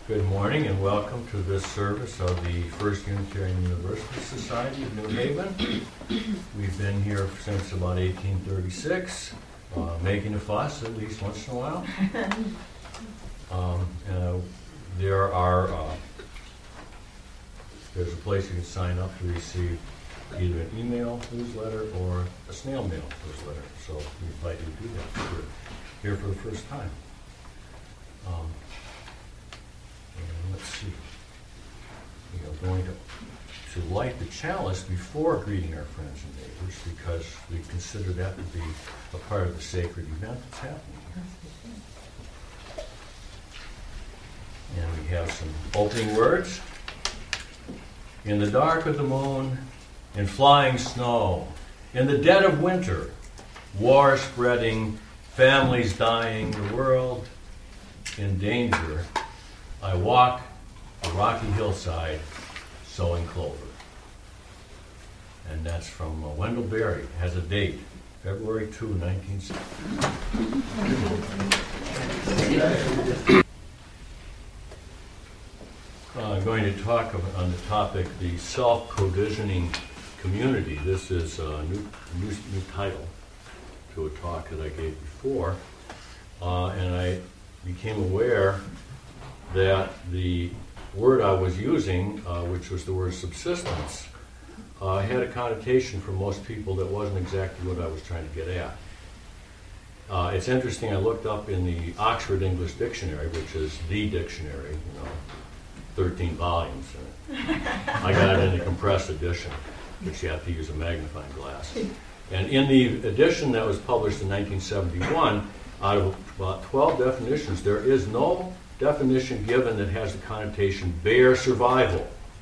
Good morning and welcome to this service of the First Unitarian Universalist Society of New Haven. We've been here since about 1836, making a fuss at least once in a while. There's a place you can sign up to receive either an email newsletter or a snail mail newsletter. So we invite you to do that if you're here for the first time. And let's see. We are going to light the chalice before greeting our friends and neighbors because we consider that to be a part of the sacred event that's happening here. And we have some opening words. In the dark of the moon, in flying snow, in the dead of winter, war spreading, families dying, the world in danger, I walk the rocky hillside sowing clover. And that's from Wendell Berry. It has a date, February 2, 1960. I'm going to talk on the topic, the self-provisioning community. This is a new title to a talk that I gave before. And I became aware that the word I was using, which was the word subsistence, had a connotation for most people that wasn't exactly what I was trying to get at. It's interesting, I looked up in the Oxford English Dictionary, which is the dictionary, 13 volumes. I got it in a compressed edition, which you have to use a magnifying glass. And in the edition that was published in 1971, out of about 12 definitions, there is no definition given that has the connotation bare survival.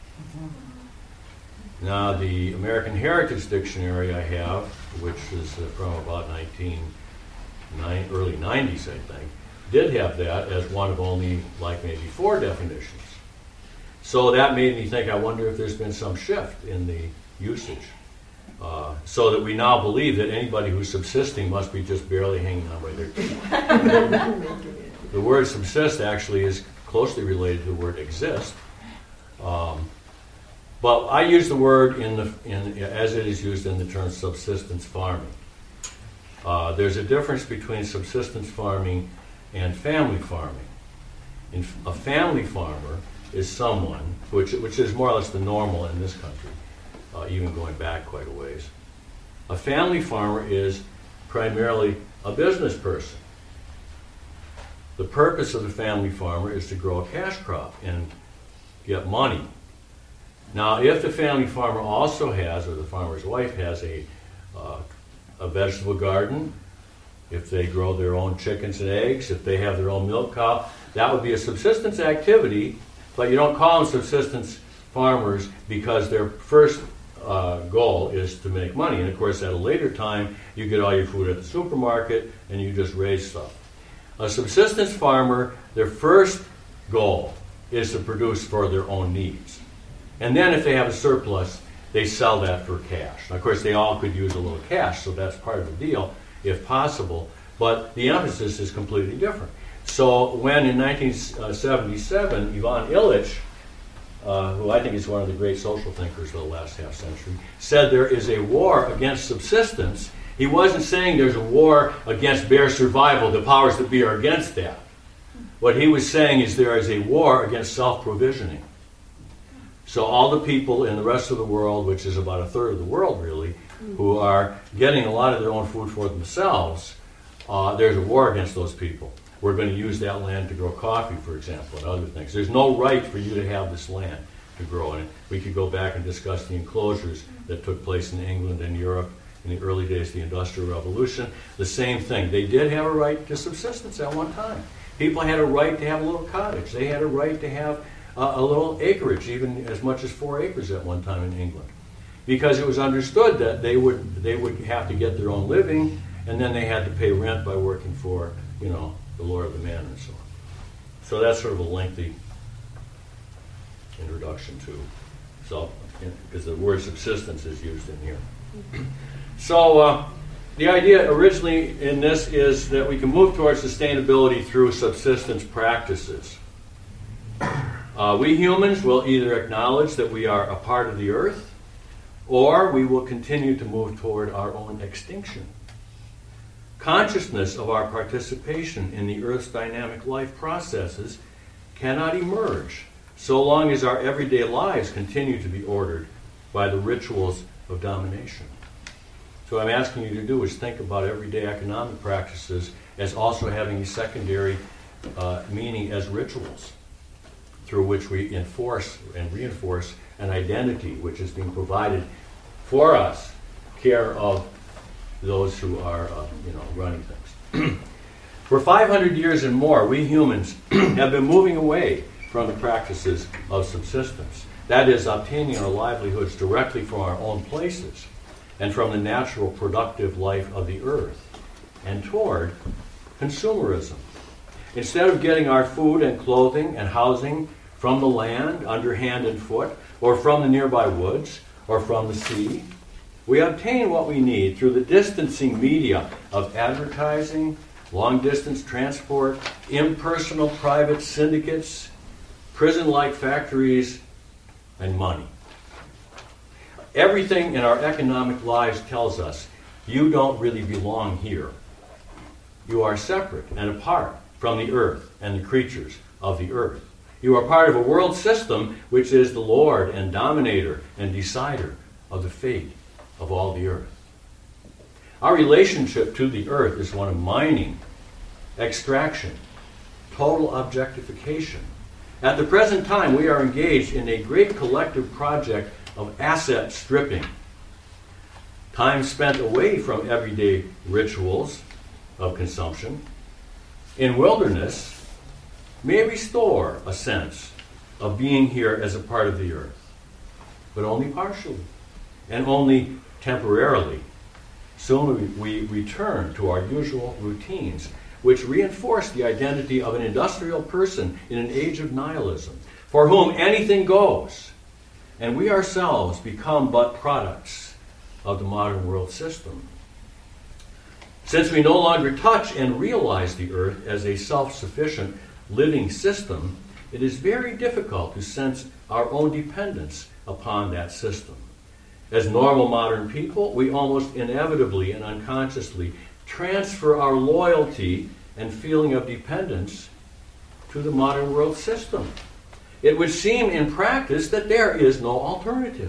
Now, the American Heritage Dictionary I have, which is from about early 90s, I think, did have that as one of only maybe 4 definitions. So that made me think, I wonder if there's been some shift in the usage. So that we now believe that anybody who's subsisting must be just barely hanging on by their teeth. The word subsist actually is closely related to the word exist. But I use the word as it is used in the term subsistence farming. There's a difference between subsistence farming and family farming. A family farmer is someone, which is more or less the normal in this country, even going back quite a ways. A family farmer is primarily a business person. The purpose of the family farmer is to grow a cash crop and get money. Now, if the family farmer also has, or the farmer's wife has a vegetable garden, if they grow their own chickens and eggs, if they have their own milk cow, that would be a subsistence activity, but you don't call them subsistence farmers because their first goal is to make money. And of course, at a later time, you get all your food at the supermarket and you just raise stuff. A subsistence farmer, their first goal is to produce for their own needs. And then if they have a surplus, they sell that for cash. Now, of course, they all could use a little cash, so that's part of the deal, if possible. But the emphasis is completely different. So when in 1977, Ivan Illich, who I think is one of the great social thinkers of the last half century, said there is a war against subsistence, he wasn't saying there's a war against bare survival, the powers that be are against that. What he was saying is there is a war against self-provisioning. So all the people in the rest of the world, which is about a third of the world really, who are getting a lot of their own food for themselves, there's a war against those people. We're going to use that land to grow coffee, for example, and other things. There's no right for you to have this land to grow in it. We could go back and discuss the enclosures that took place in England and Europe in the early days of the Industrial Revolution. The same thing. They did have a right to subsistence at one time. People had a right to have a little cottage. They had a right to have a little acreage, even as much as 4 acres at one time in England. Because it was understood that they would have to get their own living, and then they had to pay rent by working for, the lord of the manor and so on. So that's sort of a lengthy introduction to because the word subsistence is used in here. So the idea originally in this is that we can move towards sustainability through subsistence practices. We humans will either acknowledge that we are a part of the earth, or we will continue to move toward our own extinction. Consciousness of our participation in the earth's dynamic life processes cannot emerge so long as our everyday lives continue to be ordered by the rituals of domination. So what I'm asking you to do is think about everyday economic practices as also having a secondary meaning as rituals through which we enforce and reinforce an identity which is being provided for us, care of those who are running things. For 500 years and more, we humans have been moving away from the practices of subsistence. That is, obtaining our livelihoods directly from our own places and from the natural productive life of the earth, and toward consumerism. Instead of getting our food and clothing and housing from the land, under hand and foot, or from the nearby woods, or from the sea, we obtain what we need through the distancing media of advertising, long-distance transport, impersonal private syndicates, prison-like factories, and money. Everything in our economic lives tells us you don't really belong here. You are separate and apart from the earth and the creatures of the earth. You are part of a world system which is the Lord and dominator and decider of the fate of all the earth. Our relationship to the earth is one of mining, extraction, total objectification. At the present time, we are engaged in a great collective project of asset stripping. Time spent away from everyday rituals of consumption in wilderness may restore a sense of being here as a part of the earth, but only partially and only temporarily. Soon we return to our usual routines, which reinforce the identity of an industrial person in an age of nihilism, for whom anything goes, and we ourselves become but products of the modern world system. Since we no longer touch and realize the earth as a self-sufficient living system, it is very difficult to sense our own dependence upon that system. As normal modern people, we almost inevitably and unconsciously transfer our loyalty and feeling of dependence to the modern world system. It would seem in practice that there is no alternative.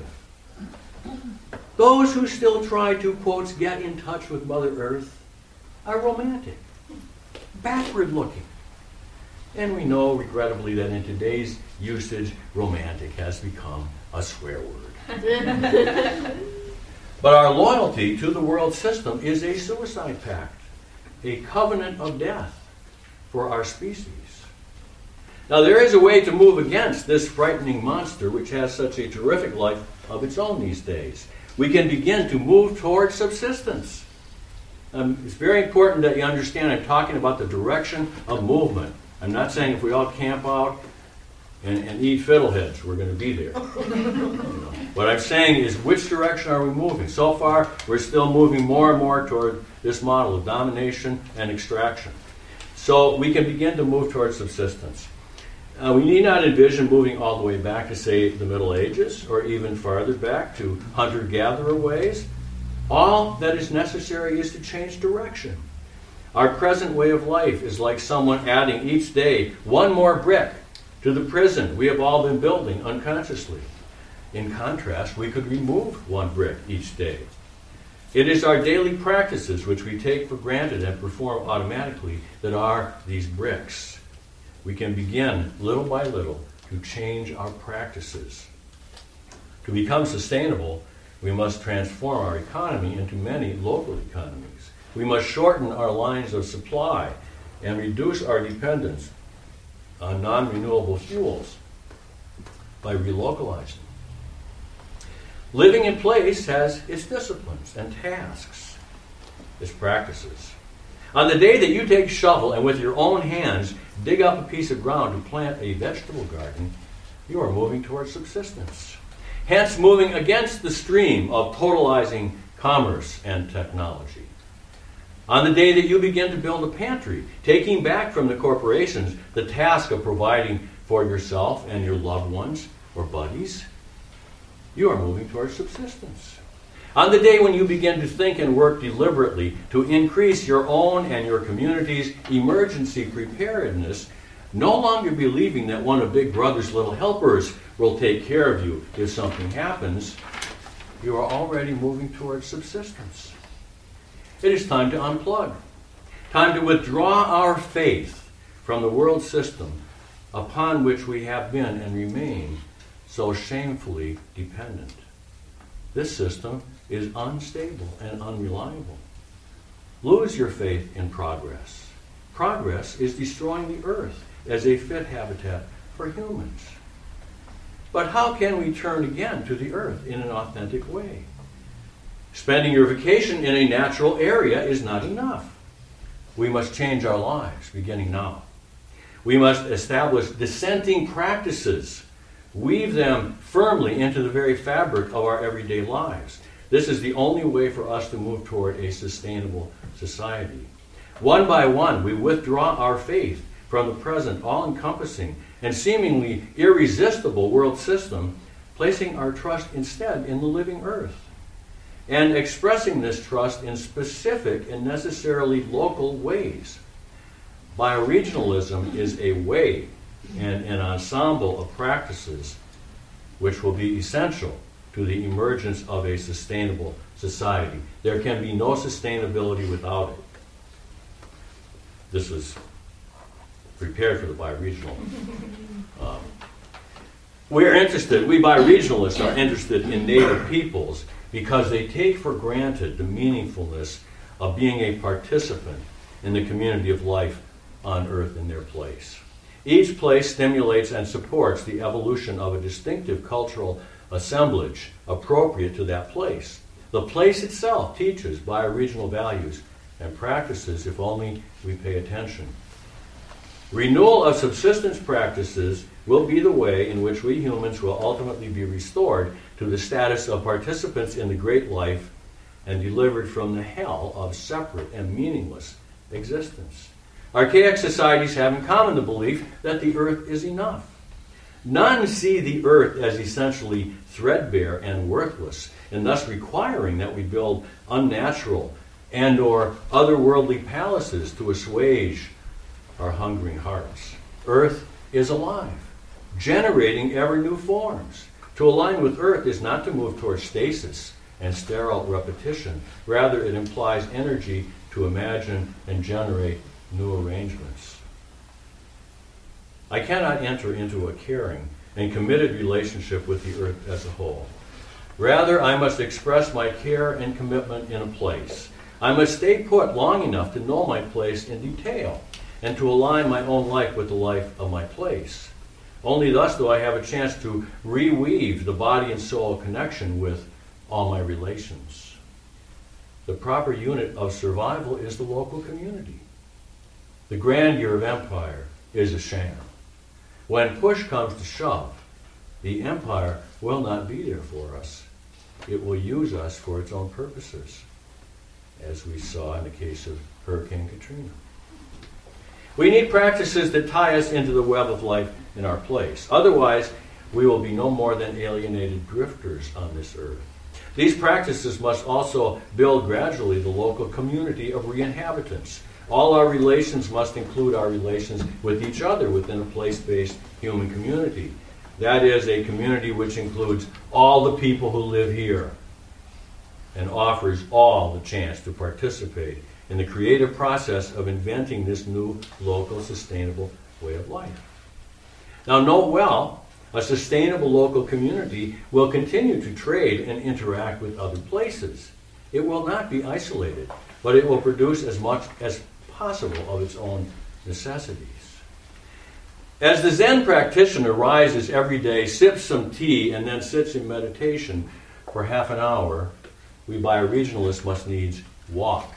Those who still try to, quote, get in touch with Mother Earth are romantic, backward-looking. And we know, regrettably, that in today's usage, romantic has become a swear word. But our loyalty to the world system is a suicide pact, a covenant of death for our species. Now, there is a way to move against this frightening monster which has such a terrific life of its own these days. We can begin to move toward subsistence. It's very important that you understand I'm talking about the direction of movement. I'm not saying if we all camp out and eat fiddleheads, we're going to be there. What I'm saying is, which direction are we moving? So far, we're still moving more and more toward this model of domination and extraction. So we can begin to move toward subsistence. We need not envision moving all the way back to, say, the Middle Ages, or even farther back to hunter-gatherer ways. All that is necessary is to change direction. Our present way of life is like someone adding each day one more brick to the prison we have all been building unconsciously. In contrast, we could remove one brick each day. It is our daily practices which we take for granted and perform automatically that are these bricks. We can begin little by little to change our practices. To become sustainable, we must transform our economy into many local economies. We must shorten our lines of supply and reduce our dependence on non-renewable fuels by relocalizing. Living in place has its disciplines and tasks, its practices. On the day that you take a shovel and with your own hands dig up a piece of ground to plant a vegetable garden, you are moving towards subsistence. Hence, moving against the stream of totalizing commerce and technology. On the day that you begin to build a pantry, taking back from the corporations the task of providing for yourself and your loved ones or buddies, you are moving towards subsistence. On the day when you begin to think and work deliberately to increase your own and your community's emergency preparedness, no longer believing that one of Big Brother's little helpers will take care of you if something happens, you are already moving towards subsistence. It is time to unplug, time to withdraw our faith from the world system upon which we have been and remain so shamefully dependent. This system is unstable and unreliable. Lose your faith in progress. Progress is destroying the earth as a fit habitat for humans. But how can we turn again to the earth in an authentic way? Spending your vacation in a natural area is not enough. We must change our lives beginning now. We must establish dissenting practices, weave them firmly into the very fabric of our everyday lives. This is the only way for us to move toward a sustainable society. One by one, we withdraw our faith from the present, all-encompassing and seemingly irresistible world system, placing our trust instead in the living earth, and expressing this trust in specific and necessarily local ways. Bioregionalism is a way and an ensemble of practices which will be essential to the emergence of a sustainable society. There can be no sustainability without it. This was prepared for the bioregional. We bioregionalists are interested in native peoples because they take for granted the meaningfulness of being a participant in the community of life on earth in their place. Each place stimulates and supports the evolution of a distinctive cultural assemblage appropriate to that place. The place itself teaches bioregional values and practices if only we pay attention. Renewal of subsistence practices will be the way in which we humans will ultimately be restored to the status of participants in the great life and delivered from the hell of separate and meaningless existence. Archaic societies have in common the belief that the earth is enough. None see the earth as essentially threadbare and worthless, and thus requiring that we build unnatural and or otherworldly palaces to assuage our hungering hearts. Earth is alive, generating ever new forms. To align with Earth is not to move towards stasis and sterile repetition. Rather, it implies energy to imagine and generate new arrangements. I cannot enter into a caring and committed relationship with the Earth as a whole. Rather, I must express my care and commitment in a place. I must stay put long enough to know my place in detail and to align my own life with the life of my place. Only thus do I have a chance to reweave the body and soul connection with all my relations. The proper unit of survival is the local community. The grandeur of empire is a sham. When push comes to shove, the empire will not be there for us. It will use us for its own purposes, as we saw in the case of Hurricane Katrina. We need practices that tie us into the web of life in our place. Otherwise, we will be no more than alienated drifters on this earth. These practices must also build gradually the local community of re-inhabitants. All our relations must include our relations with each other within a place-based human community. That is, a community which includes all the people who live here and offers all the chance to participate in the creative process of inventing this new local sustainable way of life. Now, note well, a sustainable local community will continue to trade and interact with other places. It will not be isolated, but it will produce as much as possible of its own necessities. As the Zen practitioner rises every day, sips some tea, and then sits in meditation for half an hour, we bioregionalists must needs walk.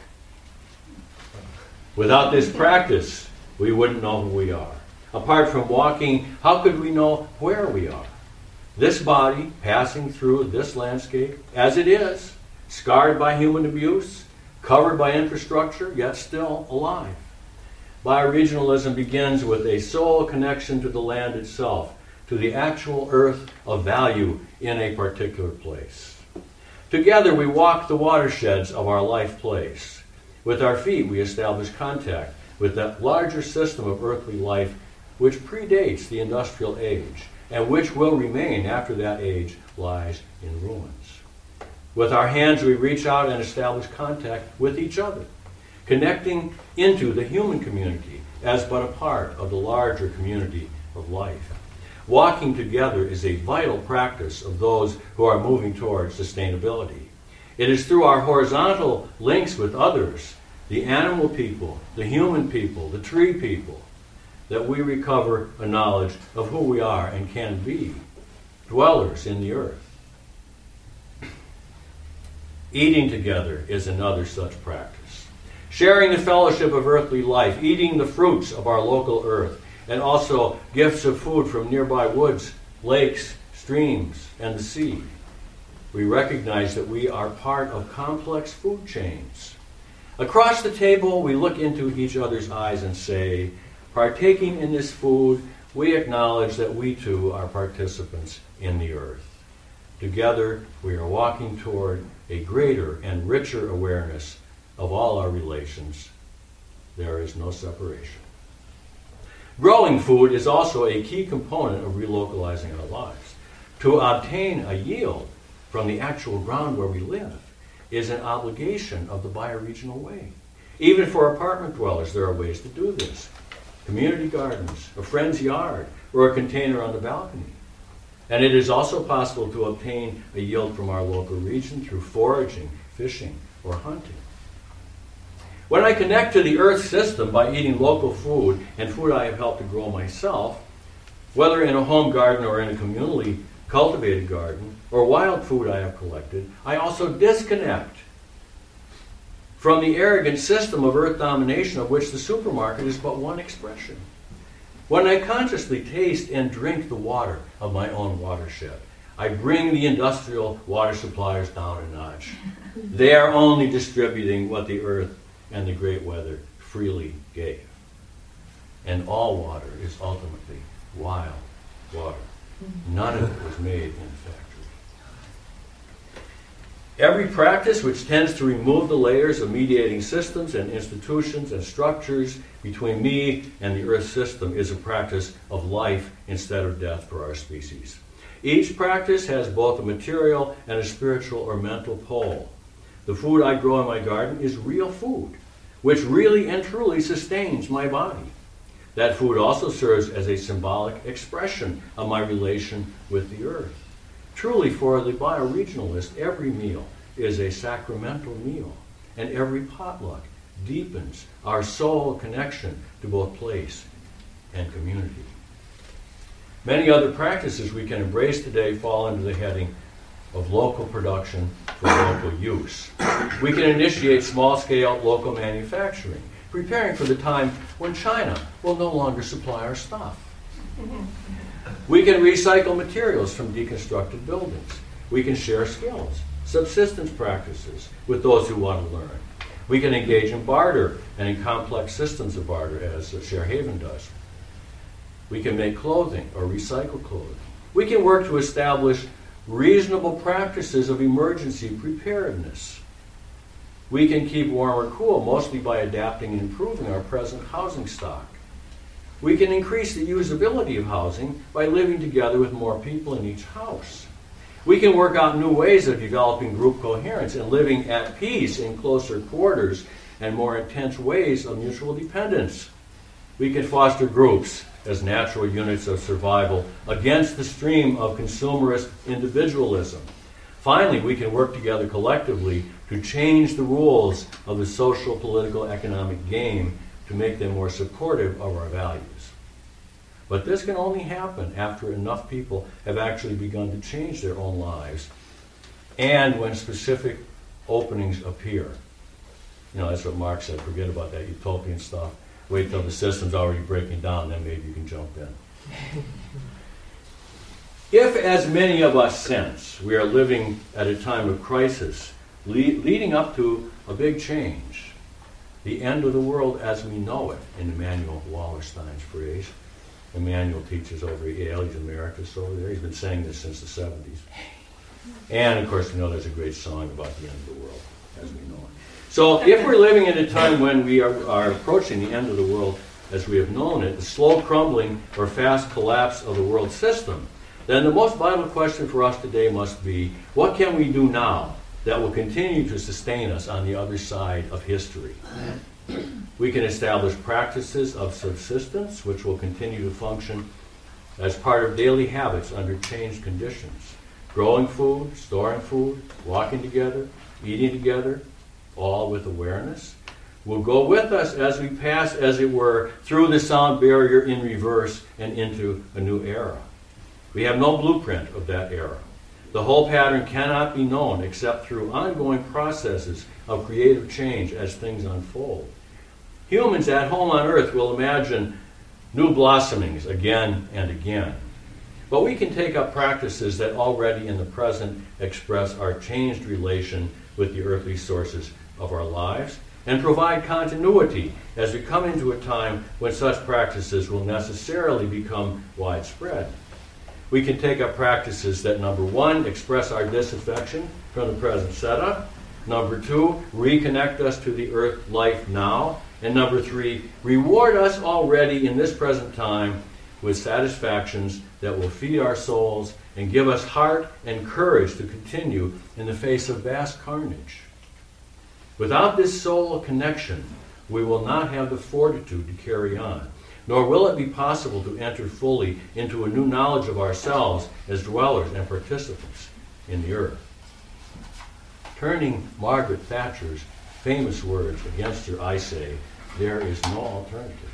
Without this practice, we wouldn't know who we are. Apart from walking, how could we know where we are? This body passing through this landscape, as it is, scarred by human abuse, covered by infrastructure, yet still alive. Bioregionalism begins with a soul connection to the land itself, to the actual earth of value in a particular place. Together we walk the watersheds of our life place. With our feet we establish contact with that larger system of earthly life which predates the industrial age and which will remain after that age lies in ruins. With our hands we reach out and establish contact with each other, connecting into the human community as but a part of the larger community of life. Walking together is a vital practice of those who are moving towards sustainability. It is through our horizontal links with others, the animal people, the human people, the tree people, that we recover a knowledge of who we are and can be, dwellers in the earth. Eating together is another such practice. Sharing the fellowship of earthly life, eating the fruits of our local earth, and also gifts of food from nearby woods, lakes, streams, and the sea. We recognize that we are part of complex food chains. Across the table, we look into each other's eyes and say, partaking in this food, we acknowledge that we too are participants in the earth. Together, we are walking toward a greater and richer awareness of all our relations. There is no separation. Growing food is also a key component of relocalizing our lives. To obtain a yield from the actual ground where we live is an obligation of the bioregional way. Even for apartment dwellers, there are ways to do this. Community gardens, a friend's yard, or a container on the balcony. And it is also possible to obtain a yield from our local region through foraging, fishing, or hunting. When I connect to the earth system by eating local food and food I have helped to grow myself, whether in a home garden or in a communally cultivated garden, or wild food I have collected, I also disconnect from the arrogant system of earth domination of which the supermarket is but one expression. When I consciously taste and drink the water of my own watershed, I bring the industrial water suppliers down a notch. They are only distributing what the earth and the great weather freely gave. And all water is ultimately wild water. None of it was made in a factory. Every practice which tends to remove the layers of mediating systems and institutions and structures between me and the earth system is a practice of life instead of death for our species. Each practice has both a material and a spiritual or mental pole. The food I grow in my garden is real food, which really and truly sustains my body. That food also serves as a symbolic expression of my relation with the earth. Truly, for the bioregionalist, every meal is a sacramental meal, and every potluck deepens our soul connection to both place and community. Many other practices we can embrace today fall under the heading of local production for local use. We can initiate small-scale local manufacturing, preparing for the time when China will no longer supply our stuff. We can recycle materials from deconstructed buildings. We can share skills, subsistence practices with those who want to learn. We can engage in barter and in complex systems of barter, as Sharehaven does. We can make clothing or recycle clothing. We can work to establish reasonable practices of emergency preparedness. We can keep warm or cool mostly by adapting and improving our present housing stock. We can increase the usability of housing by living together with more people in each house. We can work out new ways of developing group coherence and living at peace in closer quarters and more intense ways of mutual dependence. We can foster groups as natural units of survival against the stream of consumerist individualism. Finally, we can work together collectively to change the rules of the social, political, economic game to make them more supportive of our values. But this can only happen after enough people have actually begun to change their own lives and when specific openings appear. You know, that's what Marx said, forget about that utopian stuff. Wait till the system's already breaking down, then maybe you can jump in. If, as many of us sense, we are living at a time of crisis, leading up to a big change, the end of the world as we know it, in Emanuel Wallerstein's phrase. Emanuel teaches over at Yale, he's emeritus over there. He's been saying this since the 70s. And, of course, there's a great song about the end of the world as we know it. So if we're living in a time when we are approaching the end of the world as we have known it, the slow crumbling or fast collapse of the world system, then the most vital question for us today must be, what can we do now that will continue to sustain us on the other side of history? We can establish practices of subsistence, which will continue to function as part of daily habits under changed conditions. Growing food, storing food, walking together, eating together, all with awareness, will go with us as we pass, as it were, through the sound barrier in reverse and into a new era. We have no blueprint of that era. The whole pattern cannot be known except through ongoing processes of creative change as things unfold. Humans at home on Earth will imagine new blossomings again and again. But we can take up practices that already in the present express our changed relation with the earthly sources of our lives and provide continuity as we come into a time when such practices will necessarily become widespread. We can take up practices that, number one, express our disaffection from the present setup. Number two, reconnect us to the earth life now. And number three, reward us already in this present time with satisfactions that will feed our souls and give us heart and courage to continue in the face of vast carnage. Without this soul connection, we will not have the fortitude to carry on, nor will it be possible to enter fully into a new knowledge of ourselves as dwellers and participants in the earth. Turning Margaret Thatcher's famous words against her, I say, there is no alternative.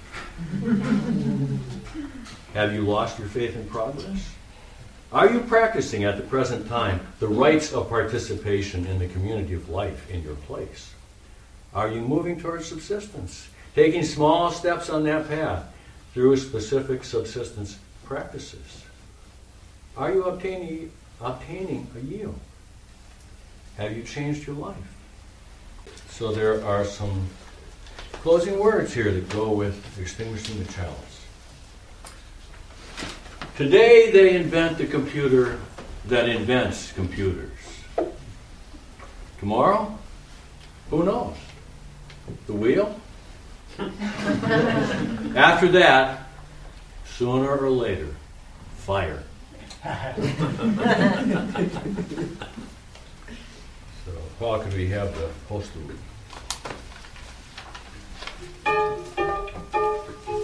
Have you lost your faith in progress? Are you practicing at the present time the rights of participation in the community of life in your place? Are you moving towards subsistence, taking small steps on that path through specific subsistence practices? Are you obtaining a yield? Have you changed your life? So there are some closing words here that go with extinguishing the chalice. Today they invent the computer that invents computers. Tomorrow? Who knows? The wheel? After that, sooner or later, fire. So, Paul, could we have the poster?